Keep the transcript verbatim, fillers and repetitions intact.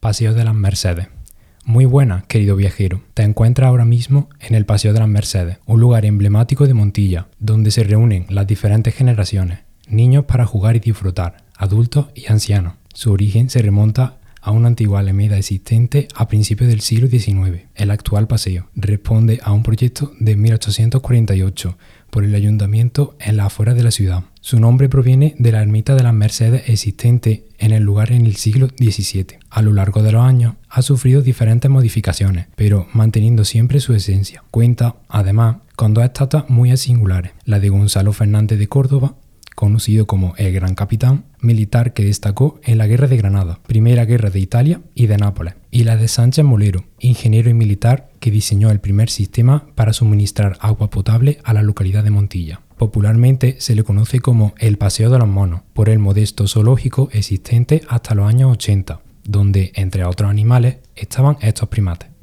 Paseo de las Mercedes. Muy buenas, querido viajero. Te encuentras ahora mismo en el Paseo de las Mercedes, un lugar emblemático de Montilla, donde se reúnen las diferentes generaciones, niños para jugar y disfrutar, adultos y ancianos. Su origen se remonta a una antigua alameda existente a principios del siglo diecinueve. El actual paseo responde a un proyecto de mil ochocientos cuarenta y ocho por el ayuntamiento en las afueras de la ciudad. Su nombre proviene de la ermita de las Mercedes existente en el lugar en el siglo diecisiete. A lo largo de los años ha sufrido diferentes modificaciones, pero manteniendo siempre su esencia. Cuenta, además, con dos estatuas muy singulares, la de Gonzalo Fernández de Córdoba, conocido como el Gran Capitán, militar que destacó en la Guerra de Granada, Primera Guerra de Italia y de Nápoles, y la de Sánchez Molero, ingeniero y militar que diseñó el primer sistema para suministrar agua potable a la localidad de Montilla. Popularmente se le conoce como el Paseo de los Monos, por el modesto zoológico existente hasta los años ochenta, donde, entre otros animales, estaban estos primates.